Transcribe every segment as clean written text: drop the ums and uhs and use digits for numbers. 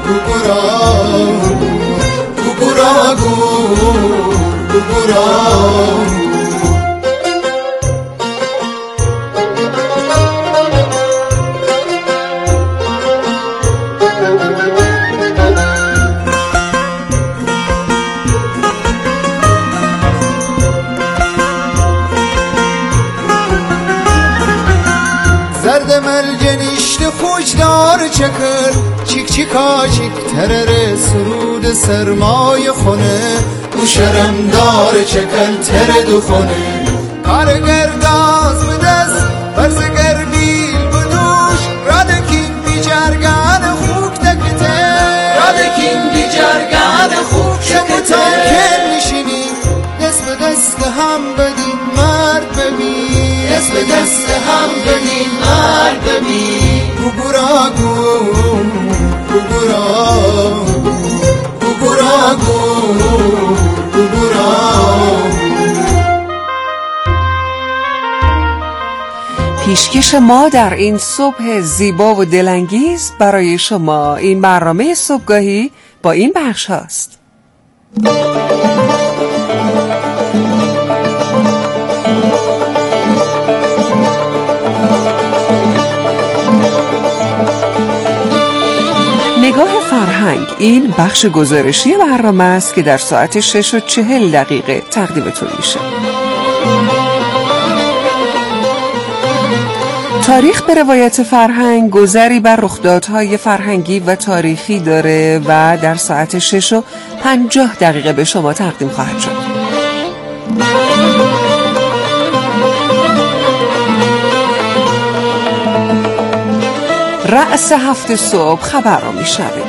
çakır çik çika çik terere سرود سرمای خونه او شرم دار چکل تره دو خونه کارگر گاز بدست برزگر بیل بدوش رادکین بی جرگان خوک تکته رادکین بی جرگان خوک تکته شما که میشینیم دست به دست هم بدین مرد ببین دست به دست هم بدین مرد ببین پیشکش ما در این صبح زیبا و دلانگیز برای شما این برنامه صبحگاهی با این بخش هاست. نگاه فرهنگ، این بخش گزارشی برنامه است که در ساعت 6:40 تقدیمتون میشه. تاریخ به روایت فرهنگ گذری بر رخدادهای فرهنگی و تاریخی داره و در ساعت 6:50 به شما تقدیم خواهد شد. رأس هفته صبح خبر رو میشنویم.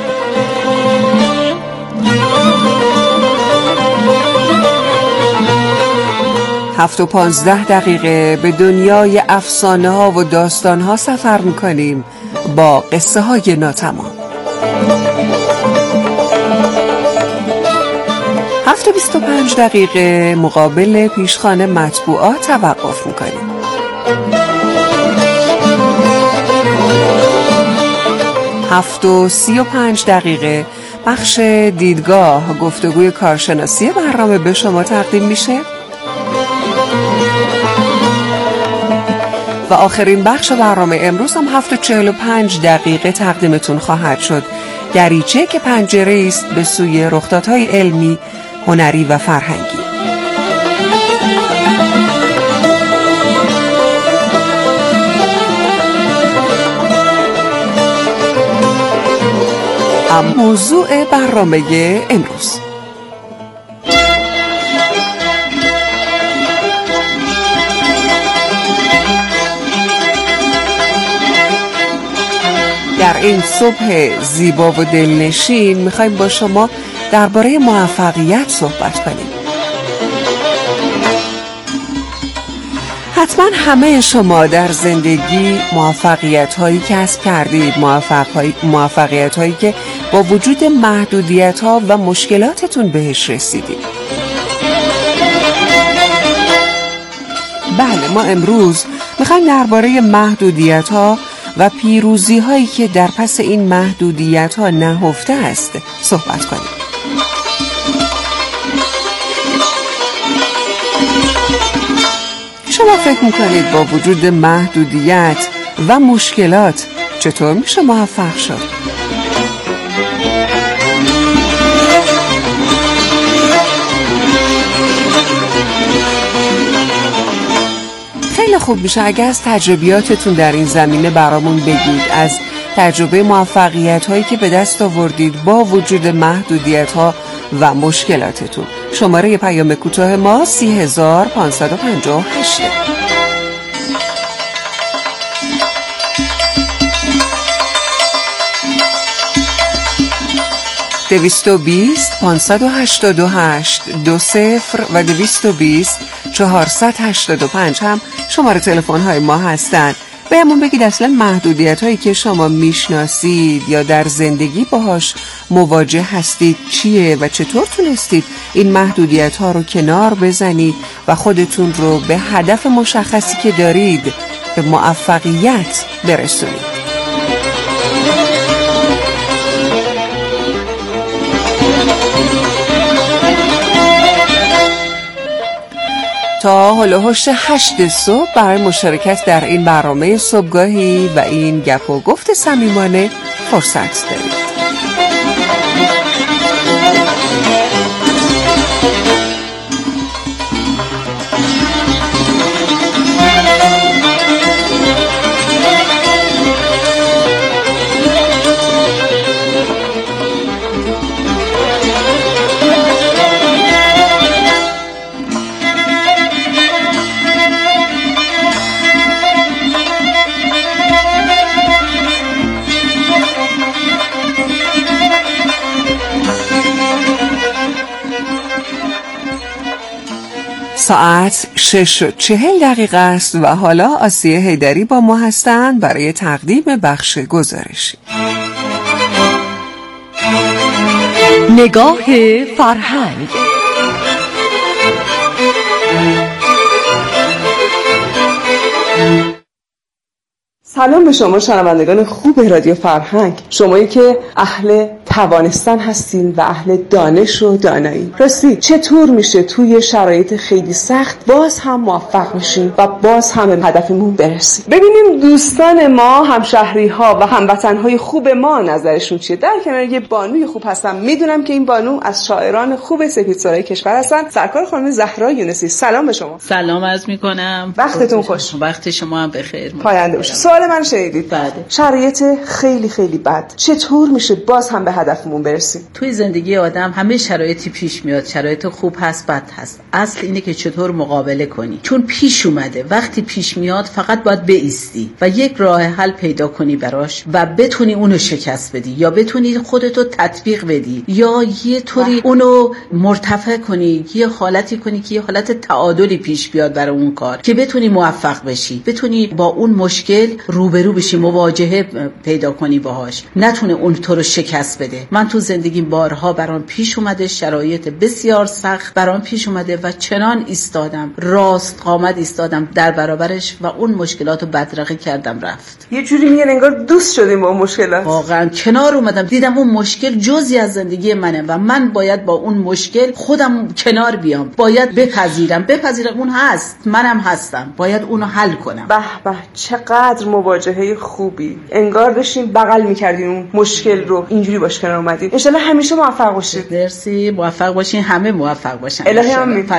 7:15 به دنیای افسانه ها و داستان ها سفر میکنیم با قصه های ناتمام. 7:25 مقابل پیشخوان مطبوعات توقف میکنیم. 7:35 بخش دیدگاه، گفتگوی کارشناسی برنامه به شما تقدیم میشه و آخرین بخش برنامه امروز هم 7:45 تقدیمتون خواهد شد. دریچه که پنجره است به سوی رخدادهای علمی، هنری و فرهنگی. موضوع برنامه امروز: در این صبح زیبا و دلنشین میخوایم با شما درباره موفقیت صحبت کنیم. حتما همه شما در زندگی موفقیت‌هایی کسب کردید، موفقیت‌هایی که با وجود محدودیت‌ها و مشکلاتتون بهش رسیدید. بله، ما امروز میخوایم درباره محدودیت‌ها و پیروزی‌هایی که در پس این محدودیت‌ها نهفته است صحبت کنیم. شما فکر میکنید با وجود محدودیت و مشکلات چطور میشه موفق شد؟ خیلی خوب میشه اگه از تجربیاتتون در این زمینه برامون بگید، از تجربه موفقیت هایی که به دست آوردید با وجود محدودیت ها و مشکلاتتون. شماره پیام کوتاه ما 30558. 220 588 20 و 220 485 هم شماره تلفن های ما هستند. بهمون بگید اصلا محدودیت هایی که شما میشناسید یا در زندگی باهاش مواجه هستید چیه و چطور تونستید این محدودیت ها رو کنار بزنید و خودتون رو به هدف مشخصی که دارید به موفقیت برسونید. تا هلوهوش 8 صبح برای مشارکت در این برنامه صبحگاهی و این گپ و گفت صمیمانه فرصت دارید. ساعت 6:40 است و حالا آسیه حیدری با ما هستند برای تقدیم بخش گزارشی. نگاه فرهنگ. سلام به شما شنوندگان خوب رادیو فرهنگ، شمایی که اهل توانستن هستین و اهل دانش و دانایی. راستی چطور میشه توی شرایط خیلی سخت باز هم موفق میشیم و باز هم به هدفمون برسیم؟ ببینیم دوستان ما، همشهری ها و هموطن های خوب ما نظرشون چیه. در کنار یه بانوی خوب هستم، میدونم که این بانو از شاعران خوب سپیدسرای کشور هستن، سرکار خانم زهرا یونسی. سلام به شما. سلام عرض میکنم. وقتتون خوش. وقت شما هم بخیر. پاینده باشه. سوال من شنیدید. بله. شرایط خیلی خیلی بد، چطور میشه باز هم به هدفمون برسیم؟ توی زندگی آدم همه شرایطی پیش میاد، شرایط خوب هست بد هست، اصل اینه که چطور مقابله کنی، چون پیش اومده. وقتی پیش میاد فقط باید بایستی و یک راه حل پیدا کنی براش و بتونی اونو شکست بدی یا بتونی خودتو تطبیق بدی یا یه طوری اونو مرتفع کنی، یه حالتی کنی که یه حالت تعادلی پیش بیاد برای اون کار که بتونی موفق بشی، بتونی با اون مشکل روبرو بشی، مواجهه پیدا کنی باهاش، نتونه اون تو رو شکست بده. من تو زندگیم بارها برام پیش اومده، شرایط بسیار سخت برام پیش اومده و چنان ایستادم، راست قامت ایستادم در برابرش و اون مشکلاتو بدرقه کردم رفت. یه جوری میگن انگار دوست شدیم با اون مشکلات. واقعا کنار اومدم، دیدم اون مشکل جزئی از زندگی منه و من باید با اون مشکل خودم کنار بیام، باید بپذیرم اون هست، منم هستم، باید اونو حل کنم. به به، چقدر مواجهه خوبی، انگار داشتین بغل می‌کردین اون مشکل رو، اینجوری باش کنار اومدین. ان شاءالله همیشه موفق باشید. مرسی، موفق باشین، همه موفق باشن. الهی آمین.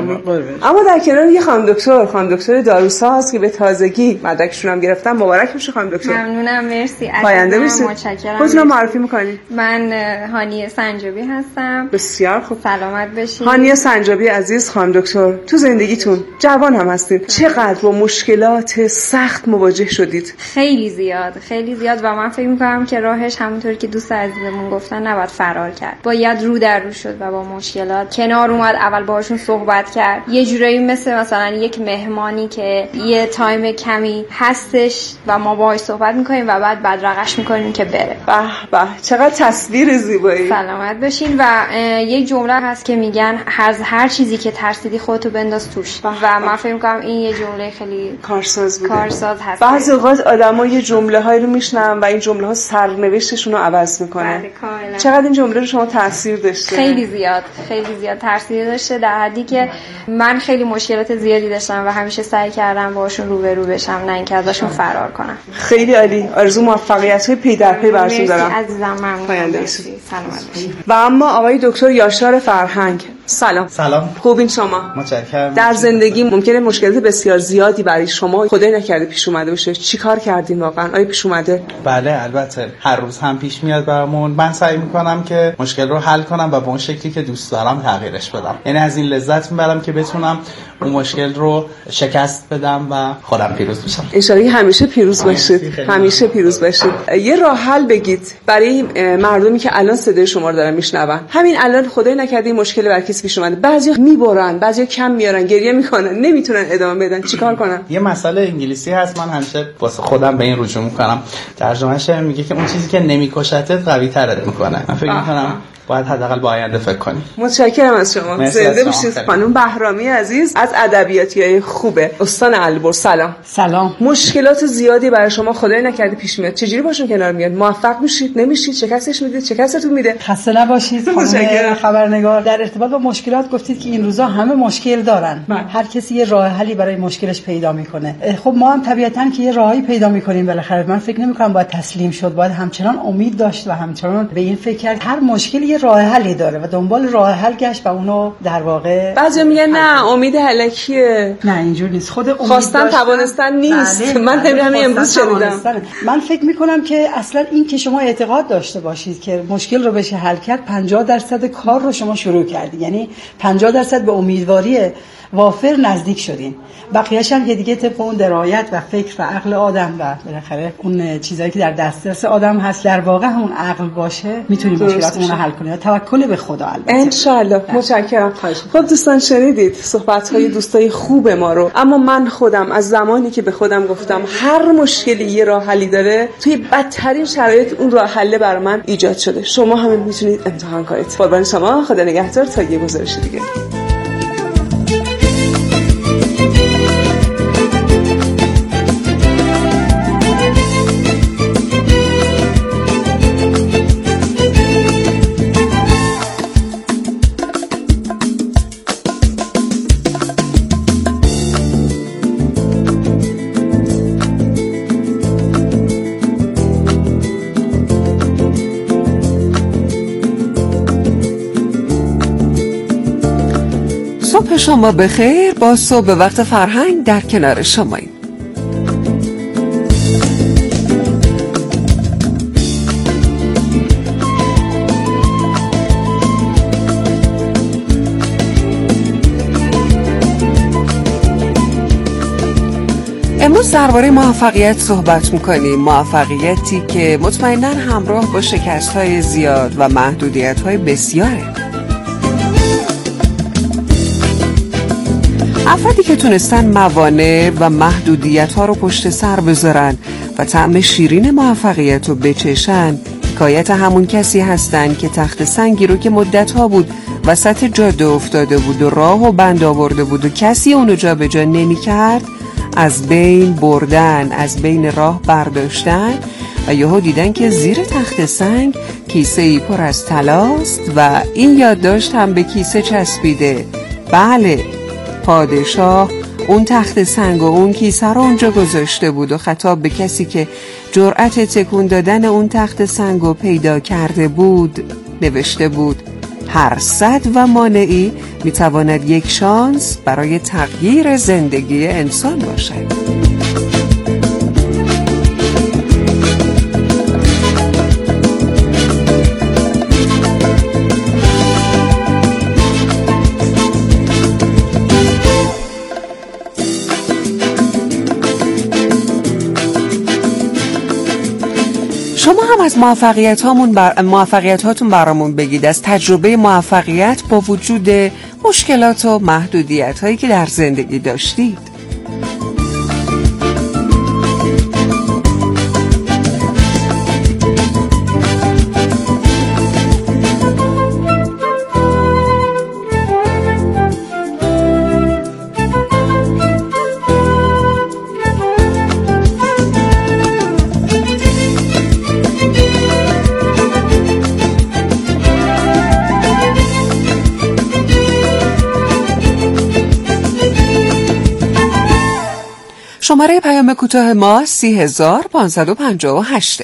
اما در کنار یه خانم دکتر داروسا هست که به تازگی مدرکشون هم گرفتن. مبارک باشه خانم دکتر. ممنونم، مرسی. پاینده باشید. متشکرم. خودتون معرفی می‌کنید؟ من هانیه سنجابی هستم. بسیار خوب. سلامت باشید. هانیه سنجابی عزیز، خانم دکتر، تو زندگیتون جوان هم هستید، چقدر با مشکلات سخت مواجه شدید؟ خیلی زیاد و من فکر می‌کنم که راهش همونطور که دوست عزیزمون گفتن نباید فرار کرد، باید رو در رو شد و با مشکلات کنار اومد، اول باهاشون صحبت کرد، یه جورایی مثلا یک مهمانی که یه تایم کمی هستش و ما باهاش صحبت می‌کنیم و بعد بدرقش می‌کنیم که بره. به به، چقدر تصویر زیبایی. سلامت باشین. و یک جمله هست که میگن از هر چیزی که ترسیدی خودتو بنداز توش و من فکر می‌کنم این یه جمله خیلی کارساز هست. بعضی اوقات آدم‌ها یه جمله‌هایی رو میشنون و این جمله‌ها سرنوشتشون رو عوض می‌کنه. بله کاملا. چقدر این جمله رو شما تاثیر داشته؟ خیلی زیاد تاثیر داشته، در حدی که من خیلی مشکلات زیادی داشتم و همیشه سعی کردم باهاشون روبرو بشم، نه اینکه ازشون فرار کنم. خیلی عالی. آرزو موفقیت‌های پی در پی براتون دارم. عزیزم، ممنونم. پاینده سلامت باشید. و اما آقای دکتر یاشار فرهنگ، سلام. خوبین شما؟ متشکرم. در زندگی ممکنه مشکلات بسیار زیادی برای شما خدای نکرده پیش اومده باشه، چیکار کردین واقعا؟ آیا پیش اومده؟ بله البته، هر روز هم پیش میاد برامون. من سعی میکنم که مشکل رو حل کنم و به اون شکلی که دوست دارم تغییرش بدم، یعنی از این لذت میبرم که بتونم اون مشکل رو شکست بدم و خودم پیروز بشم. ان شاءالله همیشه پیروز باشید. همیشه پیروز باشید. یه راه حل بگید برای مردمی که الان صدای شما رو دارن میشنون. همین الان خدای نکرده این مشکل بر کسی پیش اومده، بعضیا میبرن، بعضیا کم میارن، گریه میکنن، نمیتونن ادامه بدن، چیکار کنن؟ یه مسئله انگلیسی هست، من همیشه واسه خودم به این رجوع میکنم، ترجمهش میگه که اون چیزی که نمیکشتت قوی ترت میکنه. من فکر میکنم باید حداقل با آینده فکر کنیم. متشکرم از شما. زنده باشید خانم بهرامی عزیز از ادبیاتیای خوبه استان البرز. سلام. مشکلات زیادی برای شما خدای نکرده پیش میاد، چجوری باشون کنار میاد؟ موفق میشید نمیشید؟ شکستش میدید شکستتون میده؟ خسته نباشید خانم خبرنگار. در ارتباط با مشکلات گفتید که این روزا همه مشکل دارن، هر کسی یه راه حلی برای مشکلش پیدا میکنه. خب ما هم طبیعتاً که یه راهی پیدا میکنیم بالاخره. من فکر نمیکنم باید تسلیم شد، باید همچنان امید داشت و همچنان به این فکر کرد هر مشکلی یه راه حلی داره و دنبال راه حل گشت و اونو در واقع. بعضیا میگن نه امید هلکیه. نه اینجور نیست. خود امید خواستن توانستن نیست. من همین امروز شنیدم. من فکر میکنم که اصلا این که شما اعتقاد داشته باشید که مشکل رو بشه حل کرد 50% کار رو شما شروع کردید، یعنی 50% به امیدواری وافر نزدیک شدین. بقیه‌اش هم که دیگه طبق اون درایت و فکر و عقل آدم و بالاخره اون چیزایی که در دسترس آدم هست در واقع همون عقل باشه میتونیم مشکلاتمون رو حل کنیم. توکل به خدا البته. ان شاء الله. متشکرم. خب دوستان شنیدید صحبت‌های دوستای خوب ما رو، اما من خودم از زمانی که به خودم گفتم هر مشکلی یه راه حلی داره، توی بدترین شرایط اون راه حل برای من ایجاد شده. شما هم میتونید امتحان کنید. قربان شما، خدا نگهدار تا یه گزارش دیگه. صبح شما بخیر. با صبح وقت فرهنگ در کنار شماییم. امروز درباره موفقیت صحبت میکنیم. موفقیتی که مطمئناً همراه با شکست‌های زیاد و محدودیت‌های بسیاره. افرادی که تونستن موانع و محدودیت‌ها رو پشت سر بذارن و طعم شیرین موفقیت رو بچشن، حکایت همون کسی هستن که تخت سنگی رو که مدت‌ها بود وسط جاده افتاده بود و راه و بند آورده بود و کسی اونو جا به جا نمی‌کرد، از بین بردن، از بین راه برداشتن و یهو دیدن که زیر تخت سنگ کیسه‌ای پر از طلاست و این یادداشت هم به کیسه چسبیده. بله، پادشاه اون تخت سنگ و اون کیسه رو اونجا گذاشته بود و خطاب به کسی که جرأت تکون دادن اون تخت سنگ رو پیدا کرده بود نوشته بود: هر صد و مانعی میتواند یک شانس برای تغییر زندگی انسان باشد. شما هم از موفقیتاتون برامون بگید، از تجربه موفقیت با وجود مشکلات و محدودیت هایی که در زندگی داشتید. شماره پیام کوتاه ما 30558.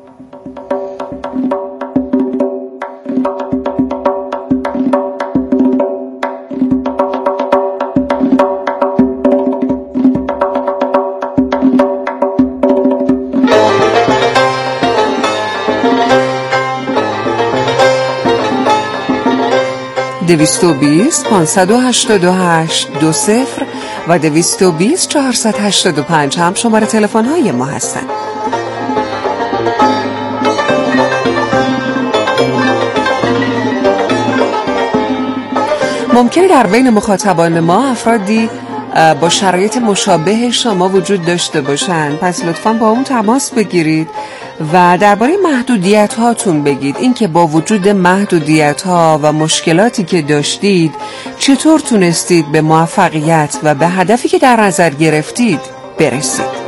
دویست 588 20 و 220 485 هم شماره تلفن های ما هستند. ممکنه در بین مخاطبان ما افرادی با شرایط مشابه شما وجود داشته باشند، پس لطفاً با اون تماس بگیرید و درباره محدودیت هاتون بگید. این که با وجود محدودیت ها و مشکلاتی که داشتید چطور تونستید به موفقیت و به هدفی که در نظر گرفتید برسید.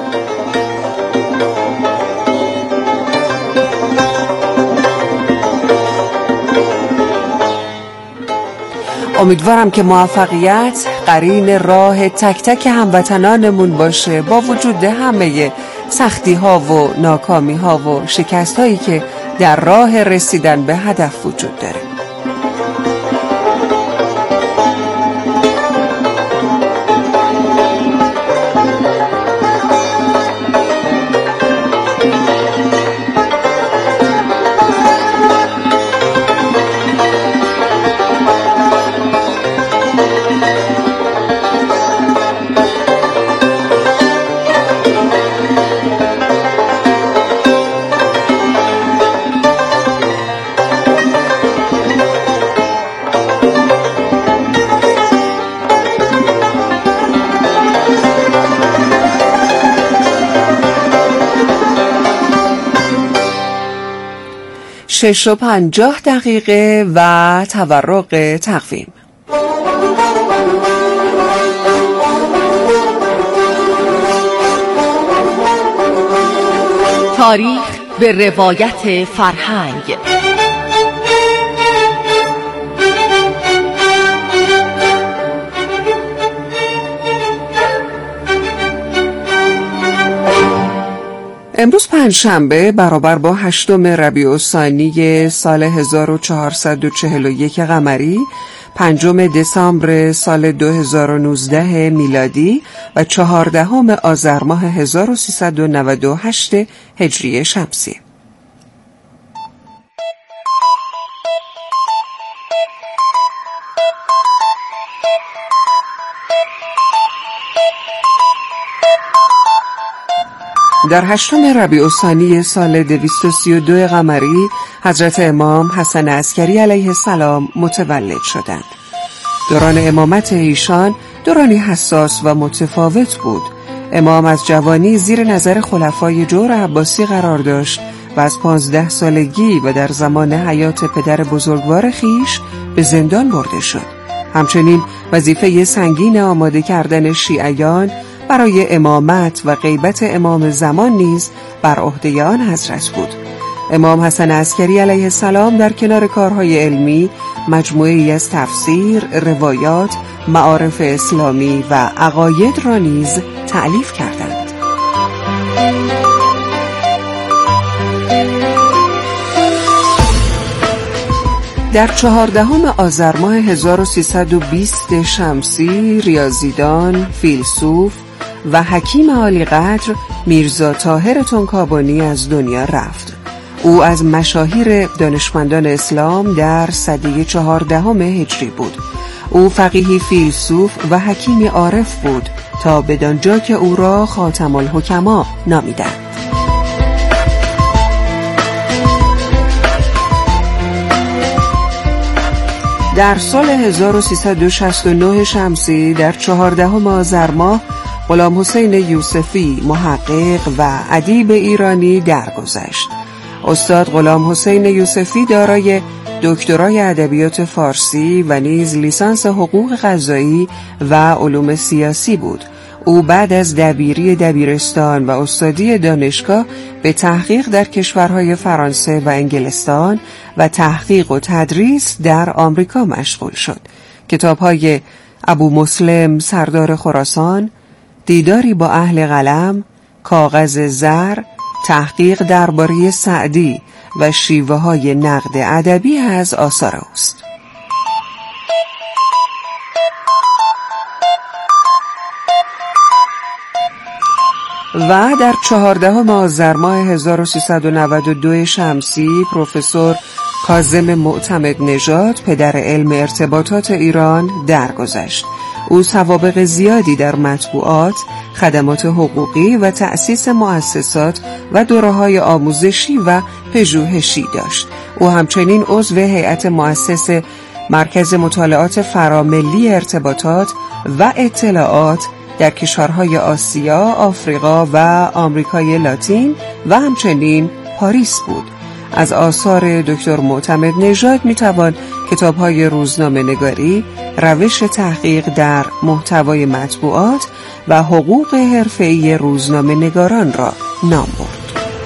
امیدوارم که موفقیت قرین راه تک تک هموطنانمون باشه، با وجود همه سختی ها و ناکامی ها و شکست هایی که در راه رسیدن به هدف وجود داره. شش و 50 دقیقه و تورق تقویم. تاریخ به روایت فرهنگ. امروز پنجشنبه برابر با 8 ربیع الثانی سال 1441 قمری، 5 دسامبر سال 2019 میلادی و 14 آذر ماه 1398 هجری شمسی. در 8 ربیع الثانی سال 232 قمری حضرت امام حسن عسکری علیه السلام متولد شدند. دوران امامت ایشان دورانی حساس و متفاوت بود. امام از جوانی زیر نظر خلفای جور عباسی قرار داشت و از 15 سالگی و در زمان حیات پدر بزرگوار خیش به زندان برده شد. همچنین وظیفه سنگین آماده کردن شیعیان برای امامت و غیبت امام زمان نیز بر عهده آن حضرت بود. امام حسن عسکری علیه السلام در کنار کارهای علمی مجموعه‌ای از تفسیر، روایات، معارف اسلامی و عقاید را نیز تألیف کردند. در 14 آذر ماه 1320 شمسی ریاضیدان، فیلسوف و حکیم عالی‌قدر میرزا طاهر تنکابانی از دنیا رفت. او از مشاهیر دانشمندان اسلام در سده 14 هجری بود. او فقیهی فیلسوف و حکیمی عارف بود تا بدانجا که او را خاتم الحکما نامیدند. در سال 1369 شمسی در 14 آذر ماه غلام حسین یوسفی محقق و ادیب ایرانی درگذشت. استاد غلام حسین یوسفی دارای دکترای ادبیات فارسی و نیز لیسانس حقوق قضایی و علوم سیاسی بود. او بعد از دبیری دبیرستان و استادی دانشگاه به تحقیق در کشورهای فرانسه و انگلستان و تحقیق و تدریس در آمریکا مشغول شد. کتاب‌های ابو مسلم سردار خراسان، دیداری با اهل قلم، کاغذ زر، تحقیق درباره سعدی و شیوه‌های نقد ادبی از آثار اوست. و در 14 آذر ماه 1392 شمسی پروفسور کاظم معتمد نژاد پدر علم ارتباطات ایران درگذشت. او سوابق زیادی در مطبوعات، خدمات حقوقی و تأسیس مؤسسات و دوره‌های آموزشی و پژوهشی داشت. او همچنین عضو هیئت مؤسس مرکز مطالعات فراملی ارتباطات و اطلاعات در کشورهای آسیا، آفریقا و آمریکای لاتین و همچنین پاریس بود. از آثار دکتر معتمد نژاد میتوان کتاب‌های روزنامه نگاری، روش تحقیق در محتوای مطبوعات و حقوق حرفه‌ای روزنامه نگاران را نام برد.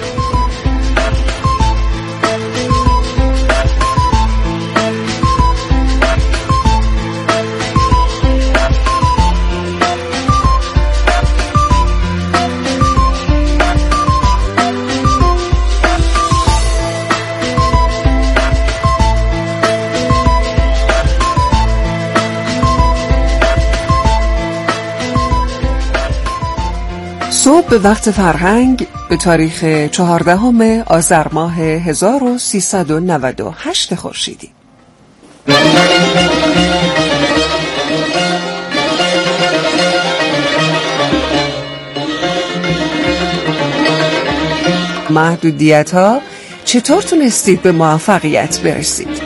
صبح به وقت فرهنگ به تاریخ 14 آذر ماه 1398 خورشیدی. محدودیت‌ها چطور تونستید به موفقیت برسید؟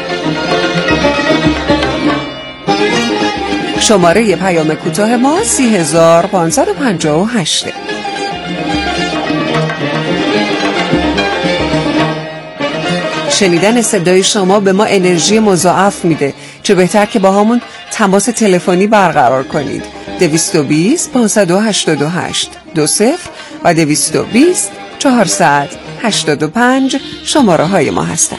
شماره پیام کوتاه ما 30558. شنیدن صدای شما به ما انرژی مضاعف میده. چه بهتر که با همون تماس تلفنی برقرار کنید. 220 588 20 و 220 485 شماره های ما هستند.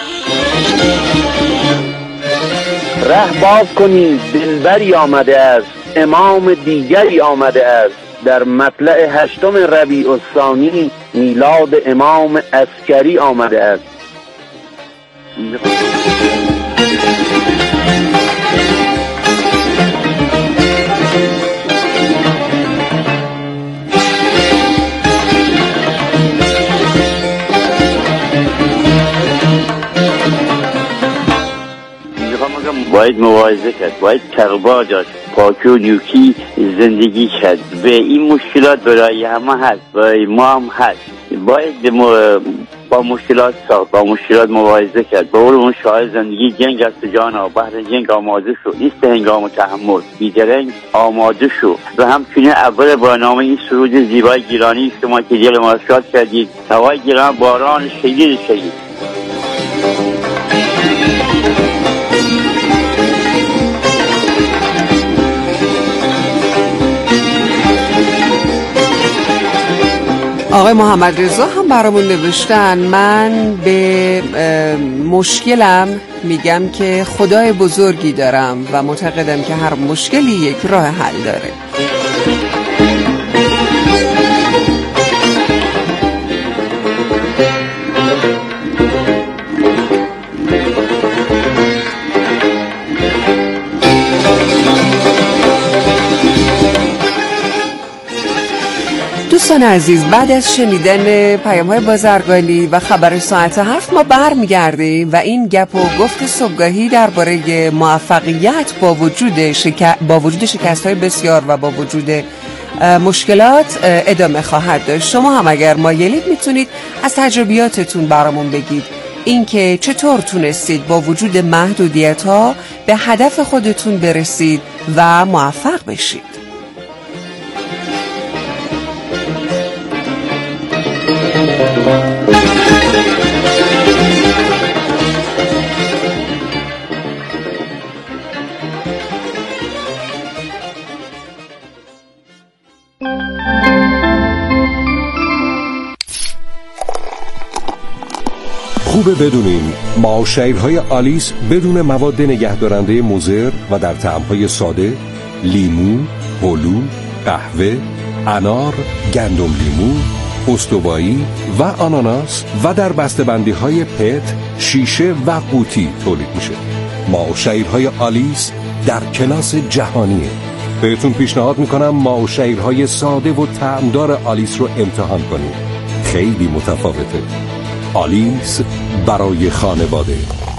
ره باز کنید، دلبری آمده است، امام دیگری آمده است. در مطلع 8 ربیع الثانی میلاد امام عسکری آمده است. باید مواعظه کرد، باید تقوا داشت، پاکی و نیکی زندگی کرد. به این مشکلات برای همه هست، برای ما هم هست. باید با مشکلات ساخت، با مشکلات مواعظه کرد. با اون شاعر زندگی جنگ است جانا، بهر جنگ آماده شو، نیست هنگام تحمل، بیدرنگ آماده شو. و همچنین اول برنامه این سرود زیبای گیلانی شما که دل ما شاد کردید، هوای گیلان باران شدید شدید. آقای محمد رضا هم برامون نوشتن من به مشکلم میگم که خدای بزرگی دارم و معتقدم که هر مشکلی یک راه حل داره. دوستان عزیز، بعد از شنیدن پیام‌های بازرگانی و خبر ساعت 7 ما برمیگردیم و این گپ و گفت صبحگاهی درباره موفقیت با وجود شکست‌های بسیار و با وجود مشکلات ادامه خواهد داشت. شما هم اگر مایلید میتونید از تجربیاتتون برامون بگید، اینکه چطور تونستید با وجود محدودیت‌ها به هدف خودتون برسید و موفق بشید. خوبه بدونین معاشرهای آلیس بدون مواد نگهدارنده مضر و در طعم‌های ساده، لیمو، هلو، قهوه، انار، گندم لیمو، استوایی و آناناس و در بسته‌بندی‌های پت، شیشه و قوطی تولید میشه. معاشرهای آلیس در کلاس جهانیه. بهتون پیشنهاد میکنم معاشرهای ساده و طعمدار آلیس رو امتحان کنید. خیلی متفاوته. آلیس برای خانواده.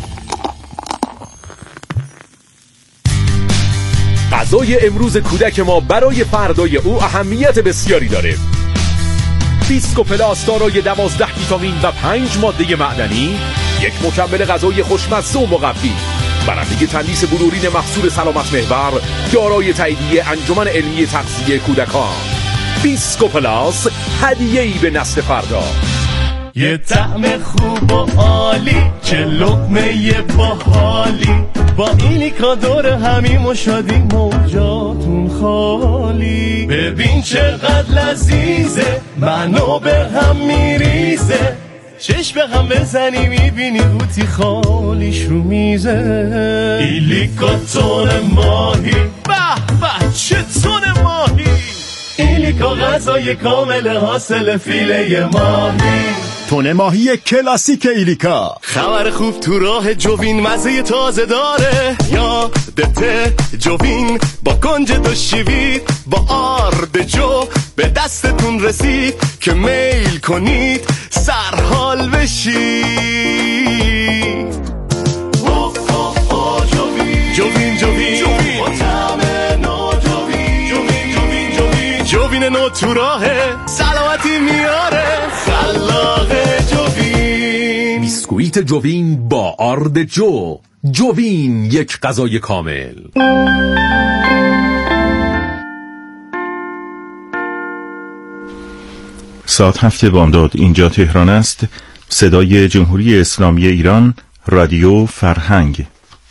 غذای امروز کودک ما برای فردای او اهمیت بسیاری داره. بیسکو پلاس دارای 12 ویتامین و 5 ماده معدنی، یک مکمل غذایی خوشمزه و مقوی، برنده تندیس بلورین محصول سلامت محور، دارای تاییدیه انجمن علمی تغذیه کودکان. بیسکو پلاس، هدیه‌ای به نسل فردا. یه طعم خوب و عالی، چه لقمه باحالی، با ایلیکا دور همیم و شادی موجاتون خالی. ببین چقدر لذیذه، منو به هم میریزه، چشم به هم بزنی میبینی قوطی خالیش رو میزه. ایلیکا تون ماهی، به به چه تون ماهی، ایلیکا غذای کامل حاصل فیله ماهی. تون ماهی کلاسیک ایلیکا. خبر خوب تو راه جوین، مزه تازه داره، یادته جوین با کنج دو شیوید، با آرد جو به دستتون رسید که میل کنید سرحال بشید. جوین جوین با طعم نو، جوین نو تو راهه، سلامتی میاره، خلاق جوین. بیسکویت جوین با آرد جو. جوین، یک غذای کامل. ساعت 7 بامداد، اینجا تهران است. صدای جمهوری اسلامی ایران، رادیو فرهنگ.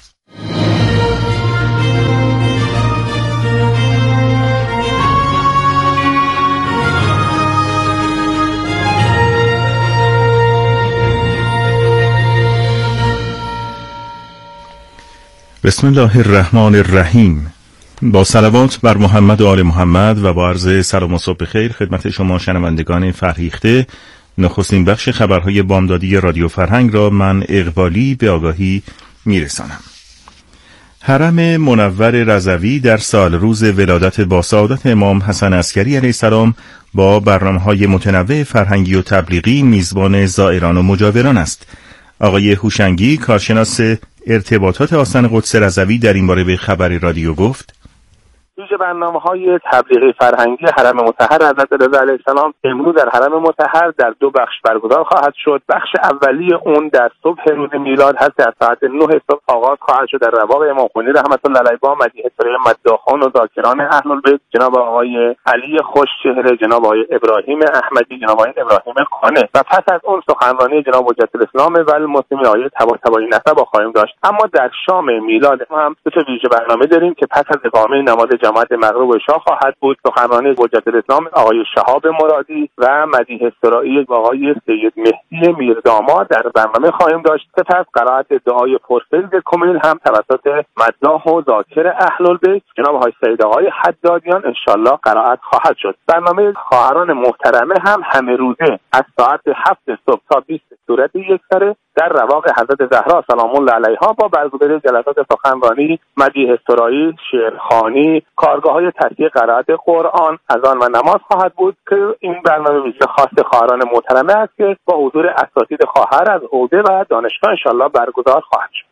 بسم الله الرحمن الرحیم. با صلوات بر محمد و آل محمد و با عرض سلام و صبح خیر خدمت شما شنوندگان فرهیخته، نخستین بخش خبرهای بامدادی رادیو فرهنگ را من اقبالی به آگاهی میرسانم. حرم منور رضوی در سال روز ولادت با سعادت امام حسن عسکری علیه السلام با برنامه‌های متنوع فرهنگی و تبلیغی میزبان زائران و مجاوران است. آقای هوشنگی، کارشناس ارتباطات آستان قدس رضوی، در این باره به خبر رادیو گفت: ویژه برنامه‌های تبلیغی فرهنگی حرم مطهر حضرت رضا علیه السلام امروز در حرم مطهر در دو بخش برگزار خواهد شد. بخش اولی اون در صبح روز میلاد هست، در ساعت 9 صبح آغاز خواهد شد در رواق امام خمینی رحمت الله علیه با مدیحه سرای مداحان و ذاکران اهل البیت، جناب آقای علی خوشچهره، جناب آقای ابراهیم احمدی، جناب آقای ابراهیم خانه، و پس از اون سخنرانی جناب حجت الاسلام و المسلمین آقای طباطبایی نسب خواهیم داشت. اما در شام میلاد هم دو تا ویژه برنامه داریم که پس از اقامه نماز جماعت مغرب و عشا خواهد بود. سخنرانی حجت الاسلام آقای شهاب مرادی و مدیحه سرایی آقای سید مهدی میرداماد در برنامه خواهیم داشت. سپس قرائت دعای پرفیض کمیل هم توسط مداح و ذاکر اهل البیت جناب آقای سید آقای حدادیان انشالله قرائت خواهد شد. برنامه خواهران محترمه هم همه روزه از ساعت 7 صبح تا 20 صورت یکسره در رواق حضرت زهرا سلام الله علیها با برگزاری جلسات سخنرانی، مدیحه سرایی، شعرخوانی، کارگاه‌های تصحیح قرائت قرآن، اذان و نماز خواهد بود که این برنامه ویژه خاص خواهران محترمه است که با حضور اساتید خواهر از حوزه و دانشگاه انشالله برگزار خواهد شد.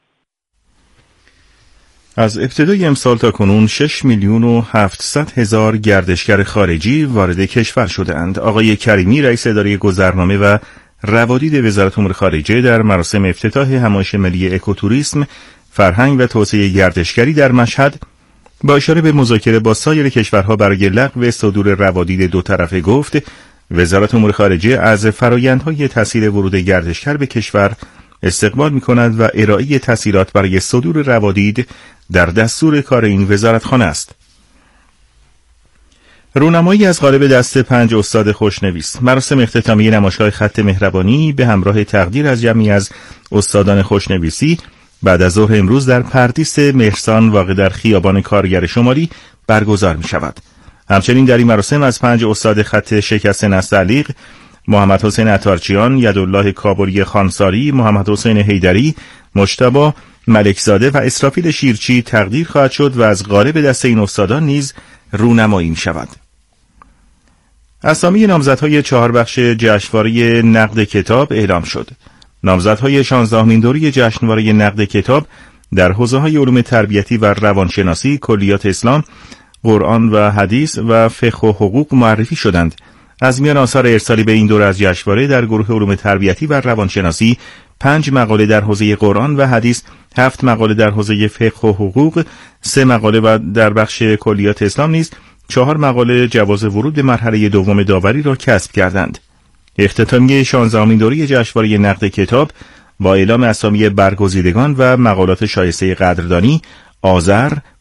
از ابتدای امسال تا کنون 6,700,000 گردشگر خارجی وارد کشور شدند. آقای کریمی، رئیس اداره گذرنامه و روادید وزارت امور خارجه، در مراسم افتتاح همایش ملی اکوتوریسم، فرهنگ و توسعه گردشگری در مشهد با اشاره به مذاکره با سایر کشورها برای لغو صدور روادید دو طرفه گفت: وزارت امور خارجه از فرآیندهای تسهیل ورود گردشگر به کشور استقبال می‌کند و ارائه تسهیلات برای صدور روادید در دستور کار این وزارتخانه است. رونمایی از قالب دست 5 استاد خوشنویس. مراسم اختتامیه نمایشگاه خط مهربانی به همراه تقدیر از جمعی از استادان خوشنویسی بعد از ظهر امروز در پردیس مهرسان واقع در خیابان کارگر شمالی برگزار می شود. همچنین در این مراسم از 5 استاد خط شکست نستعلیق، محمد حسین عطارچیان، یدالله کابلی خانساری، محمد حسین حیدری، مجتبی ملکزاده و اسرافیل شیرچی تقدیر خواهد شد و از قالب دست این استادان نیز رونمایی می شود. اسامی نامزدهای 4 بخش جشنواره نقد کتاب اعلام شد. نامزدهای 16مین دوره جشنواره نقد کتاب در حوزه‌های علوم تربیتی و روانشناسی، کلیات اسلام، قرآن و حدیث و فقه و حقوق معرفی شدند. از میان آثار ارسالی به این دوره از جشنواره در گروه علوم تربیتی و روانشناسی 5 مقاله در حوزه قرآن و حدیث، 7 مقاله در حوزه فقه و حقوق، 3 مقاله و در بخش کلیات اسلام نیز 4 مقاله جواز ورود به مرحله دوم داوری را کسب کردند. اختتامیه 16مین دوره جشنواره نقد کتاب با اعلام اسامی برگزیدگان و مقالات شایسته قدردانی آذر